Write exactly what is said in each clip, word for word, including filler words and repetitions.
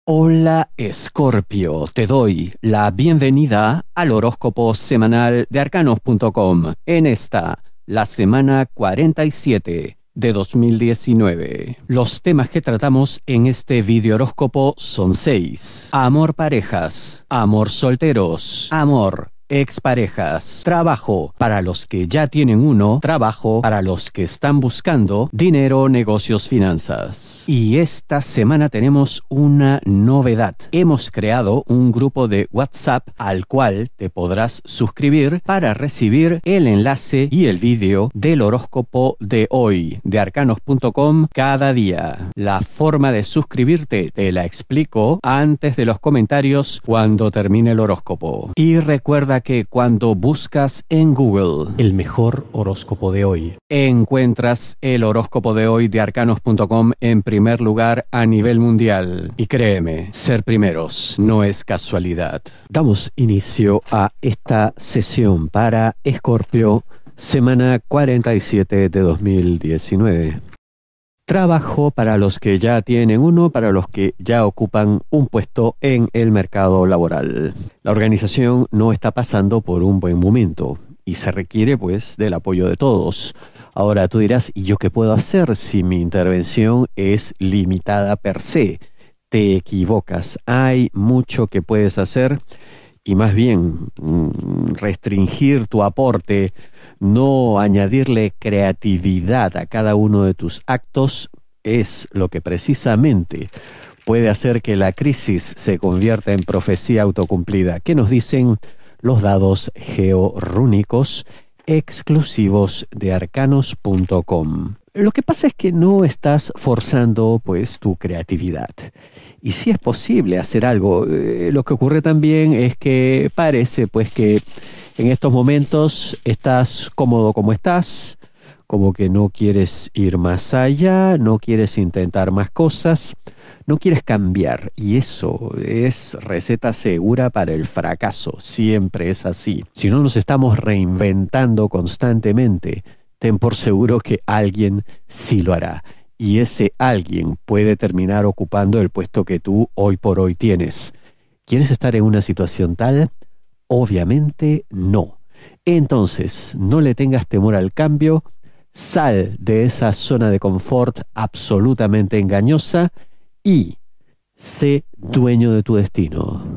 Hola Escorpio, te doy la bienvenida al horóscopo semanal de arcanos punto com en esta, la semana cuarenta y siete de dos mil diecinueve. Los temas que tratamos en este video horóscopo son seis: amor parejas, amor solteros, amor exparejas, trabajo para los que ya tienen uno, trabajo para los que están buscando, dinero, negocios, finanzas. Y esta semana tenemos una novedad. Hemos creado un grupo de WhatsApp al cual te podrás suscribir para recibir el enlace y el vídeo del horóscopo de hoy de arcanos punto com cada día. La forma de suscribirte te la explico antes de los comentarios cuando termine el horóscopo. Y recuerda que cuando buscas en Google el mejor horóscopo de hoy, encuentras el horóscopo de hoy de arcanos punto com en primer lugar a nivel mundial. Y créeme, ser primeros no es casualidad. Damos inicio a esta sesión para Escorpio, semana cuarenta y siete de dos mil diecinueve. Trabajo para los que ya tienen uno, para los que ya ocupan un puesto en el mercado laboral. La organización no está pasando por un buen momento y se requiere pues del apoyo de todos. Ahora tú dirás, ¿y yo qué puedo hacer si mi intervención es limitada per se? Te equivocas, hay mucho que puedes hacer y más bien restringir tu aporte, no añadirle creatividad a cada uno de tus actos, es lo que precisamente puede hacer que la crisis se convierta en profecía autocumplida. ¿Qué nos dicen los dados georrúnicos exclusivos de arcanos punto com? Lo que pasa es que no estás forzando pues tu creatividad. Y si es posible hacer algo, eh, lo que ocurre también es que parece pues que en estos momentos estás cómodo como estás, como que no quieres ir más allá, no quieres intentar más cosas, no quieres cambiar. Y eso es receta segura para el fracaso, siempre es así. Si no nos estamos reinventando constantemente, ten por seguro que alguien sí lo hará. Y ese alguien puede terminar ocupando el puesto que tú hoy por hoy tienes. ¿Quieres estar en una situación tal? Obviamente no. Entonces, no le tengas temor al cambio, sal de esa zona de confort absolutamente engañosa y sé dueño de tu destino.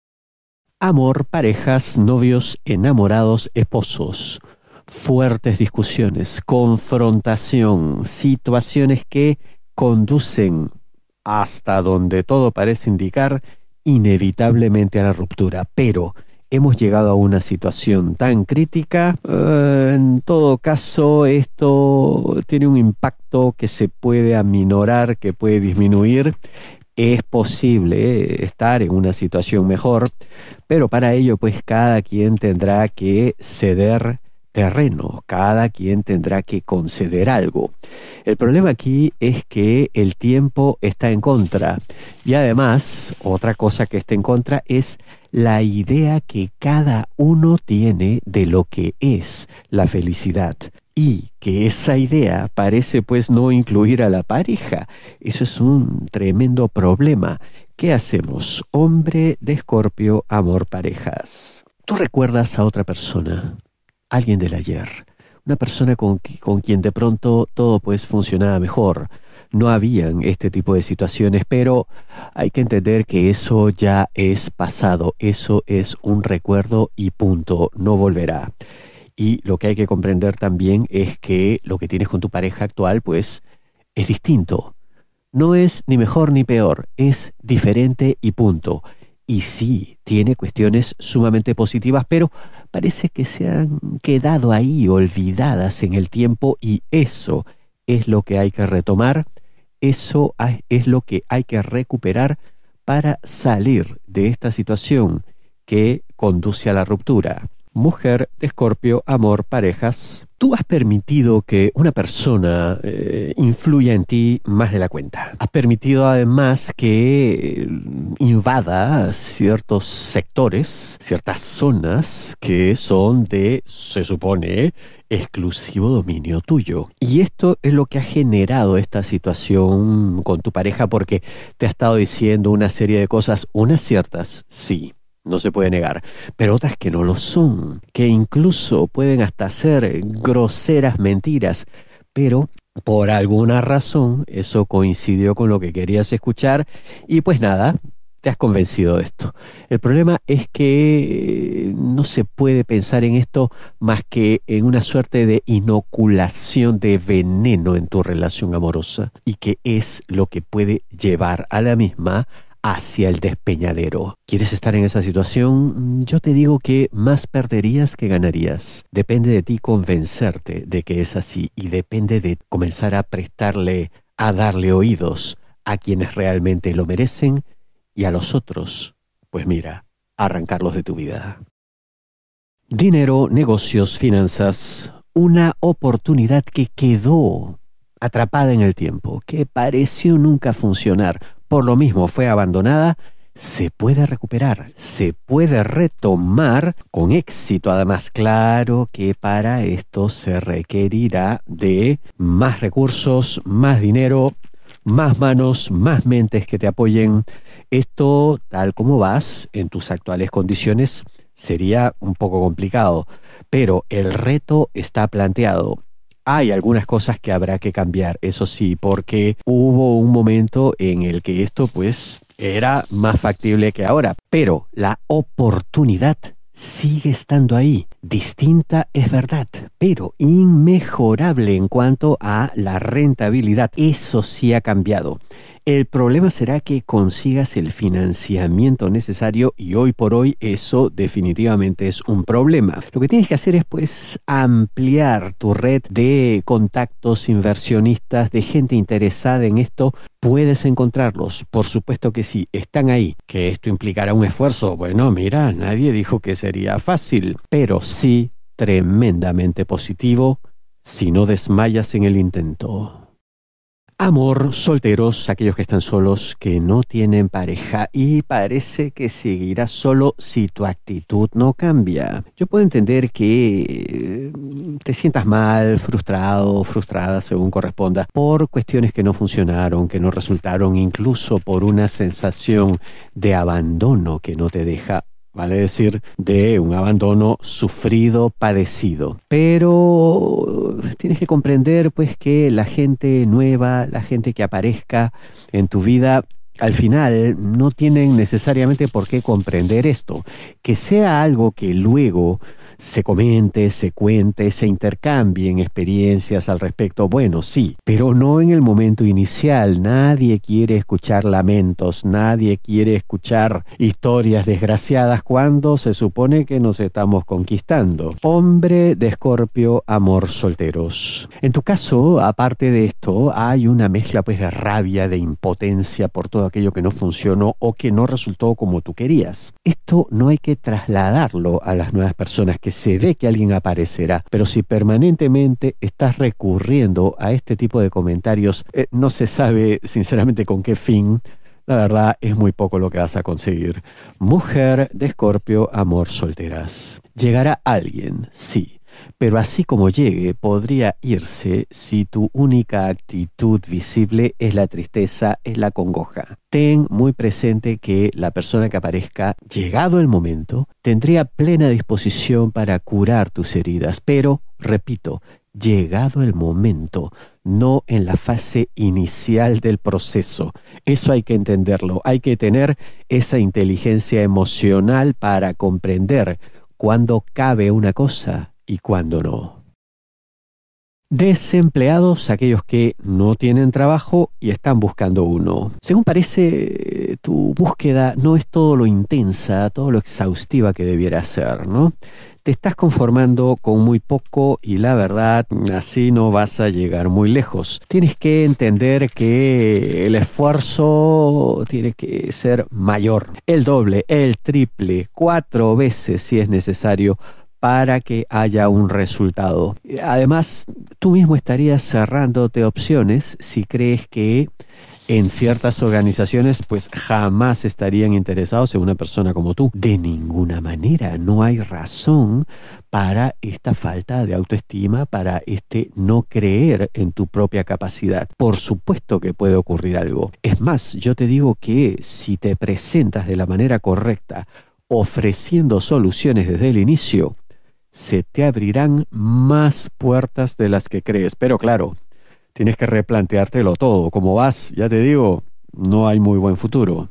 Amor, parejas, novios, enamorados, esposos. Fuertes discusiones, confrontación, situaciones que conducen hasta donde todo parece indicar inevitablemente a la ruptura. Pero hemos llegado a una situación tan crítica, eh, en todo caso esto tiene un impacto que se puede aminorar, que puede disminuir. Es posible estar en una situación mejor, pero para ello pues cada quien tendrá que ceder terreno, cada quien tendrá que conceder algo. El problema aquí es que el tiempo está en contra y además otra cosa que está en contra es la idea que cada uno tiene de lo que es la felicidad y que esa idea parece pues no incluir a la pareja. Eso es un tremendo problema. ¿Qué hacemos? Hombre de Escorpio, amor, parejas. ¿Tú recuerdas a otra persona? Alguien del ayer, una persona con, con quien de pronto todo pues funcionaba mejor. No habían este tipo de situaciones, pero hay que entender que eso ya es pasado, eso es un recuerdo y punto, no volverá. Y lo que hay que comprender también es que lo que tienes con tu pareja actual pues es distinto. No es ni mejor ni peor, es diferente y punto. Y sí, tiene cuestiones sumamente positivas, pero parece que se han quedado ahí olvidadas en el tiempo y eso es lo que hay que retomar, eso es lo que hay que recuperar para salir de esta situación que conduce a la ruptura. Mujer de Escorpio, amor, parejas. Tú has permitido que una persona eh, influya en ti más de la cuenta. Has permitido además que invada ciertos sectores, ciertas zonas que son de, se supone, exclusivo dominio tuyo. Y esto es lo que ha generado esta situación con tu pareja, porque te ha estado diciendo una serie de cosas, unas ciertas, sí. No se puede negar, pero otras que no lo son, que incluso pueden hasta ser groseras mentiras, pero por alguna razón eso coincidió con lo que querías escuchar y pues nada, te has convencido de esto. El problema es que no se puede pensar en esto más que en una suerte de inoculación de veneno en tu relación amorosa y que es lo que puede llevar a la misma hacia el despeñadero. ¿Quieres estar en esa situación? Yo te digo que más perderías que ganarías. Depende de ti convencerte de que es así y depende de comenzar a prestarle, a darle oídos a quienes realmente lo merecen y a los otros, pues mira, arrancarlos de tu vida. Dinero, negocios, finanzas, una oportunidad que quedó atrapada en el tiempo, que pareció nunca funcionar. Por lo mismo fue abandonada, se puede recuperar, se puede retomar con éxito. Además, claro que para esto se requerirá de más recursos, más dinero, más manos, más mentes que te apoyen. Esto, tal como vas, en tus actuales condiciones, sería un poco complicado, pero el reto está planteado. Hay algunas cosas que habrá que cambiar, eso sí, porque hubo un momento en el que esto pues era más factible que ahora, pero la oportunidad sigue estando ahí. Distinta es verdad, pero inmejorable en cuanto a la rentabilidad. Eso sí ha cambiado. El problema será que consigas el financiamiento necesario y hoy por hoy eso definitivamente es un problema. Lo que tienes que hacer es pues ampliar tu red de contactos inversionistas, de gente interesada en esto. ¿Puedes encontrarlos? Por supuesto que sí, están ahí. ¿Que esto implicará un esfuerzo? Bueno, mira, nadie dijo que sería fácil, pero sí tremendamente positivo si no desmayas en el intento. Amor, solteros, aquellos que están solos, que no tienen pareja y parece que seguirás solo si tu actitud no cambia. Yo puedo entender que te sientas mal, frustrado, frustrada, según corresponda, por cuestiones que no funcionaron, que no resultaron, incluso por una sensación de abandono que no te deja. Vale decir, de un abandono sufrido, padecido. Pero tienes que comprender pues que la gente nueva, la gente que aparezca en tu vida, al final no tienen necesariamente por qué comprender esto. Que sea algo que luego se comente, se cuente, se intercambien experiencias al respecto, bueno, sí, pero no en el momento inicial. Nadie quiere escuchar lamentos, nadie quiere escuchar historias desgraciadas cuando se supone que nos estamos conquistando. Hombre de Escorpio, amor, solteros. En tu caso, aparte de esto, hay una mezcla pues de rabia, de impotencia por todo aquello que no funcionó o que no resultó como tú querías. Esto no hay que trasladarlo a las nuevas personas, que se ve que alguien aparecerá, pero si permanentemente estás recurriendo a este tipo de comentarios, eh, no se sabe sinceramente con qué fin. La verdad es muy poco lo que vas a conseguir. Mujer de Escorpio, amor, solteras. Llegará alguien, sí, pero así como llegue, podría irse si tu única actitud visible es la tristeza, es la congoja. Ten muy presente que la persona que aparezca, llegado el momento, tendría plena disposición para curar tus heridas, pero, repito, llegado el momento, no en la fase inicial del proceso. Eso hay que entenderlo, hay que tener esa inteligencia emocional para comprender cuándo cabe una cosa y cuándo no. Desempleados, aquellos que no tienen trabajo y están buscando uno. Según parece, tu búsqueda no es todo lo intensa, todo lo exhaustiva que debiera ser, ¿no? Te estás conformando con muy poco y la verdad, así no vas a llegar muy lejos. Tienes que entender que el esfuerzo tiene que ser mayor, el doble, el triple, cuatro veces si es necesario, para que haya un resultado. Además, tú mismo estarías cerrándote opciones si crees que en ciertas organizaciones pues jamás estarían interesados en una persona como tú. De ninguna manera, no hay razón para esta falta de autoestima, para este no creer en tu propia capacidad. Por supuesto que puede ocurrir algo. Es más, yo te digo que si te presentas de la manera correcta, ofreciendo soluciones desde el inicio, se te abrirán más puertas de las que crees. Pero claro, tienes que replanteártelo todo. Como vas, ya te digo, no hay muy buen futuro.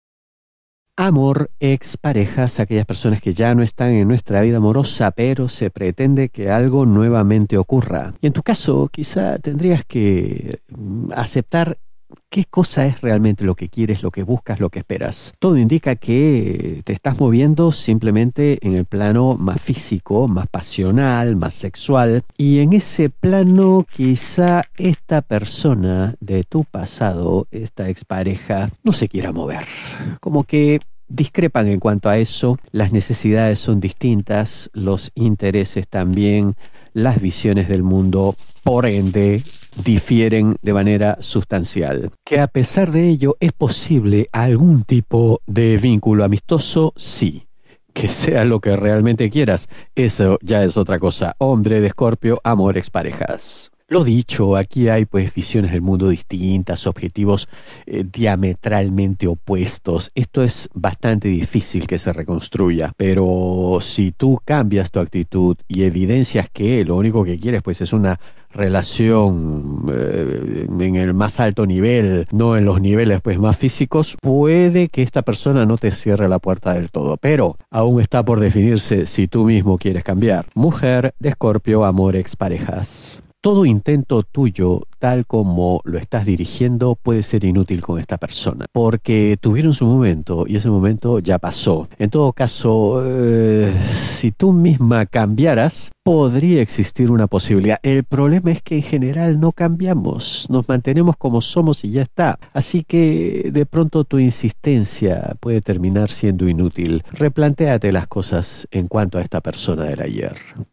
Amor, exparejas, aquellas personas que ya no están en nuestra vida amorosa, pero se pretende que algo nuevamente ocurra. Y en tu caso, quizá tendrías que aceptar qué cosa es realmente lo que quieres, lo que buscas, lo que esperas. Todo indica que te estás moviendo simplemente en el plano más físico, más pasional, más sexual. Y en ese plano quizá esta persona de tu pasado, esta expareja, no se quiera mover. Como que discrepan en cuanto a eso, las necesidades son distintas, los intereses también, las visiones del mundo, por ende, difieren de manera sustancial. Que a pesar de ello, ¿es posible algún tipo de vínculo amistoso? Sí. Que sea lo que realmente quieras, eso ya es otra cosa. Hombre de Escorpio, amor, exparejas. Lo dicho, aquí hay pues visiones del mundo distintas, objetivos eh, diametralmente opuestos. Esto es bastante difícil que se reconstruya, pero si tú cambias tu actitud y evidencias que lo único que quieres pues es una relación eh, en el más alto nivel, no en los niveles pues más físicos, puede que esta persona no te cierre la puerta del todo, pero aún está por definirse si tú mismo quieres cambiar. Mujer de Escorpio, amor, exparejas. Todo intento tuyo, tal como lo estás dirigiendo, puede ser inútil con esta persona, porque tuvieron su momento y ese momento ya pasó. En todo caso, eh, si tú misma cambiaras, podría existir una posibilidad. El problema es que en general no cambiamos, nos mantenemos como somos y ya está. Así que de pronto tu insistencia puede terminar siendo inútil. Replantéate las cosas en cuanto a esta persona del ayer.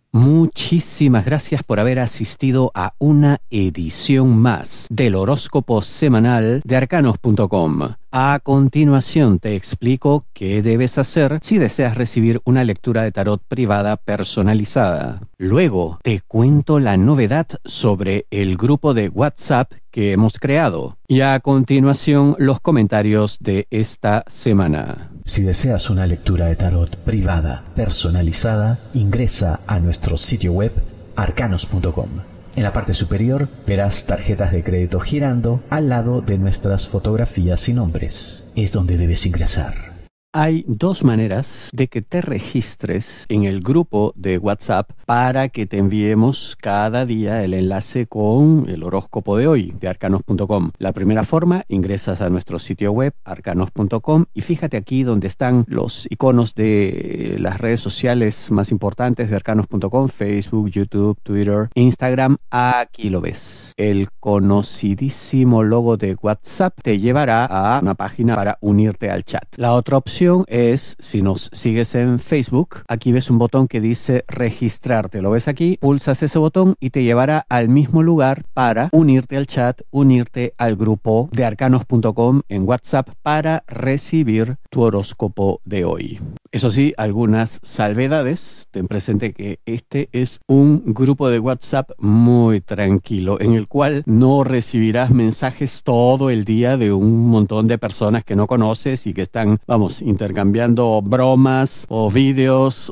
Muchísimas gracias por haber asistido a una edición más del horóscopo semanal de arcanos punto com. A continuación te explico qué debes hacer si deseas recibir una lectura de tarot privada personalizada. Luego te cuento la novedad sobre el grupo de WhatsApp que hemos creado. Y a continuación los comentarios de esta semana. Si deseas una lectura de tarot privada personalizada, ingresa a nuestro sitio web arcanos punto com. En la parte superior verás tarjetas de crédito girando al lado de nuestras fotografías y nombres. Es donde debes ingresar. Hay dos maneras de que te registres en el grupo de WhatsApp para que te enviemos cada día el enlace con el horóscopo de hoy de arcanos punto com. La primera forma, ingresas a nuestro sitio web arcanos punto com y fíjate aquí donde están los iconos de las redes sociales más importantes de arcanos punto com, Facebook, YouTube, Twitter, Instagram. Aquí lo ves. El conocidísimo logo de WhatsApp te llevará a una página para unirte al chat. La otra opción es, si nos sigues en Facebook, aquí ves un botón que dice registrarte. Lo ves aquí, pulsas ese botón y te llevará al mismo lugar para unirte al chat, unirte al grupo de arcanos punto com en WhatsApp para recibir tu horóscopo de hoy. Eso sí, algunas salvedades. Ten presente que este es un grupo de WhatsApp muy tranquilo, en el cual no recibirás mensajes todo el día de un montón de personas que no conoces y que están, vamos, intercambiando bromas o vídeos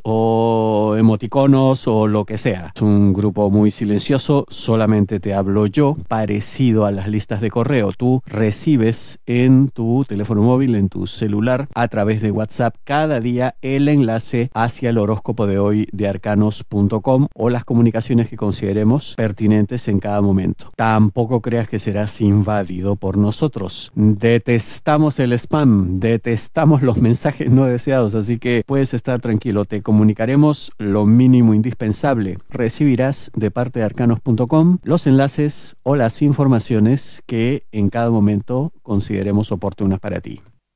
o emoticonos o lo que sea. Es un grupo muy silencioso, solamente te hablo yo, parecido a las listas de correo. Tú recibes en tu teléfono móvil, en tu celular, a través de WhatsApp cada día el enlace hacia el horóscopo de hoy de arcanos punto com o las comunicaciones que consideremos pertinentes en cada momento. Tampoco creas que serás invadido por nosotros. Detestamos el spam, detestamos los mensajes no deseados, así que puedes estar tranquilo, te comunicaremos lo mínimo indispensable. Recibirás de parte de arcanos punto com los enlaces o las informaciones que en cada momento consideremos oportunas para ti.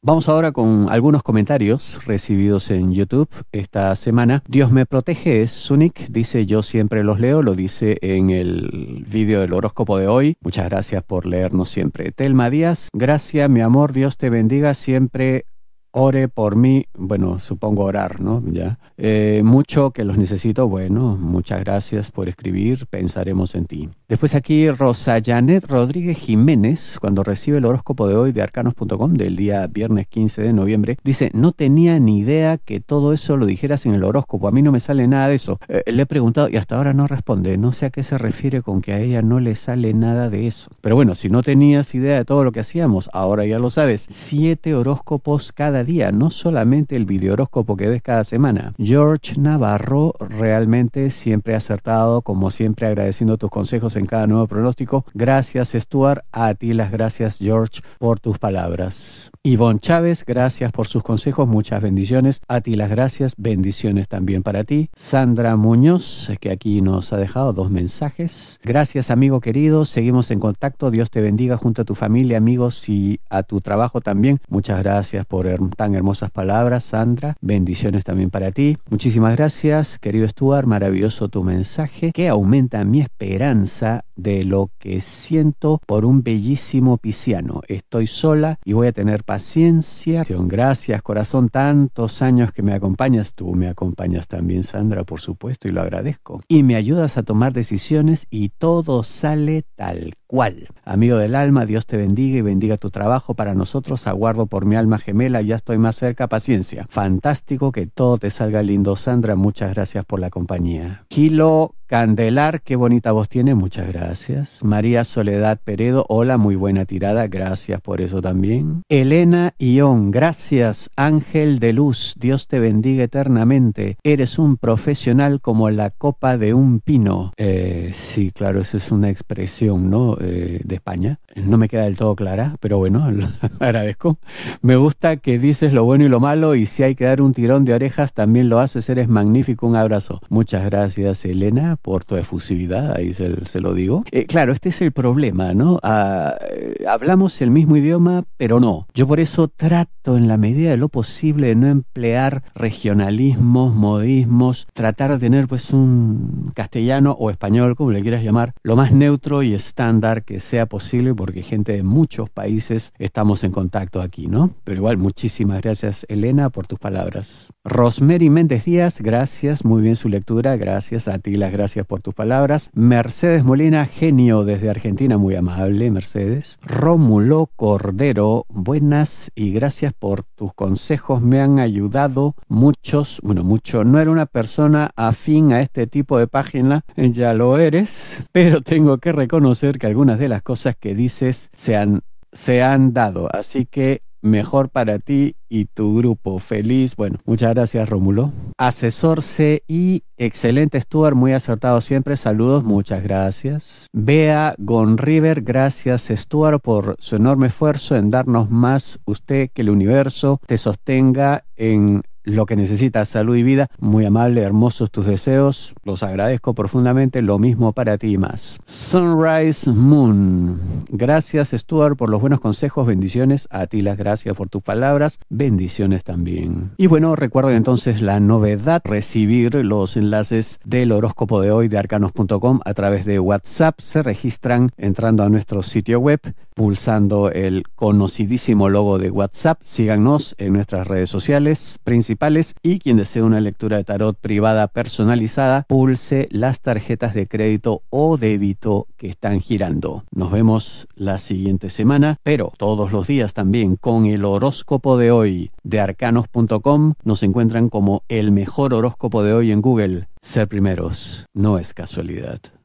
Vamos ahora con algunos comentarios recibidos en YouTube esta semana. Dios me protege es Sunik, dice yo siempre los leo, lo dice en el vídeo del horóscopo de hoy. Muchas gracias por leernos siempre. Telma Díaz, gracias mi amor, Dios te bendiga, siempre ore por mí, bueno, supongo orar, ¿no? Ya. Eh, mucho que los necesito, bueno, muchas gracias por escribir, pensaremos en ti. Después aquí Rosa Janet Rodríguez Jiménez, cuando recibe el horóscopo de hoy de arcanos punto com del día viernes quince de noviembre, dice, no tenía ni idea que todo eso lo dijeras en el horóscopo, a mí no me sale nada de eso. Eh, le he preguntado y hasta ahora no responde, no sé a qué se refiere con que a ella no le sale nada de eso. Pero bueno, si no tenías idea de todo lo que hacíamos, ahora ya lo sabes, siete horóscopos cada día, no solamente el video horóscopo que ves cada semana. George Navarro, realmente siempre acertado, como siempre agradeciendo tus consejos en cada nuevo pronóstico. Gracias Stuart, a ti las gracias George por tus palabras. Ivonne Chávez, gracias por sus consejos, muchas bendiciones. A ti las gracias, bendiciones también para ti. Sandra Muñoz, que aquí nos ha dejado dos mensajes. Gracias amigo querido, seguimos en contacto, Dios te bendiga junto a tu familia, amigos y a tu trabajo también. Muchas gracias por tan hermosas palabras, Sandra. Bendiciones también para ti. Muchísimas gracias, querido Stuart, maravilloso tu mensaje que aumenta mi esperanza de lo que siento por un bellísimo pisciano. Estoy sola y voy a tener paciencia. Gracias, corazón, tantos años que me acompañas. Tú me acompañas también, Sandra, por supuesto, y lo agradezco. Y me ayudas a tomar decisiones y todo sale tal cual. Amigo del alma, Dios te bendiga y bendiga tu trabajo para nosotros. Aguardo por mi alma gemela, ya estoy más cerca, paciencia. Fantástico, que todo te salga lindo, Sandra. Muchas gracias por la compañía. Kilo Candelar, qué bonita voz tiene, muchas gracias. María Soledad Peredo, hola, muy buena tirada, gracias por eso también. Elena Ión, gracias. Ángel de Luz, Dios te bendiga eternamente. Eres un profesional como la copa de un pino. Eh, sí, claro, eso es una expresión, ¿no? Eh, de España. No me queda del todo clara, pero bueno, lo agradezco. Me gusta que dices lo bueno y lo malo y si hay que dar un tirón de orejas, también lo haces, eres magnífico, un abrazo. Muchas gracias, Elena, por tu efusividad, ahí se, se lo digo. Eh, claro, este es el problema, ¿no? Ah, eh, hablamos el mismo idioma, pero no. Yo por eso trato en la medida de lo posible de no emplear regionalismos, modismos, tratar de tener pues un castellano o español, como le quieras llamar, lo más neutro y estándar que sea posible, porque gente de muchos países estamos en contacto aquí, ¿no? Pero igual, muchísimas gracias, Elena, por tus palabras. Rosemary Méndez Díaz, gracias, muy bien su lectura, gracias a ti, las gracias por tus palabras. Mercedes Molina, genio desde Argentina, muy amable, Mercedes. Rómulo Cordero, buenas y gracias por tus consejos, me han ayudado muchos, bueno, mucho, no era una persona afín a este tipo de página, ya lo eres, pero tengo que reconocer que algunas de las cosas que dices se han, se han dado, así que mejor para ti y tu grupo. Feliz, bueno, muchas gracias, Rómulo. Asesor C I, excelente, Stuart, muy acertado siempre, saludos, muchas gracias. Bea Gonriver, gracias, Stuart, por su enorme esfuerzo en darnos más. Usted, que el universo te sostenga en lo que necesitas, salud y vida. Muy amable, hermosos tus deseos, los agradezco profundamente, lo mismo para ti y más. Sunrise Moon, gracias Stuart por los buenos consejos, bendiciones, a ti las gracias por tus palabras, bendiciones también. Y bueno, recuerden entonces la novedad, recibir los enlaces del horóscopo de hoy de arcanos punto com a través de WhatsApp. Se registran entrando a nuestro sitio web, pulsando el conocidísimo logo de WhatsApp. Síganos en nuestras redes sociales principales y quien desee una lectura de tarot privada personalizada, pulse las tarjetas de crédito o débito que están girando. Nos vemos la siguiente semana, pero todos los días también con el horóscopo de hoy de arcanos punto com. Nos encuentran como el mejor horóscopo de hoy en Google. Ser primeros no es casualidad.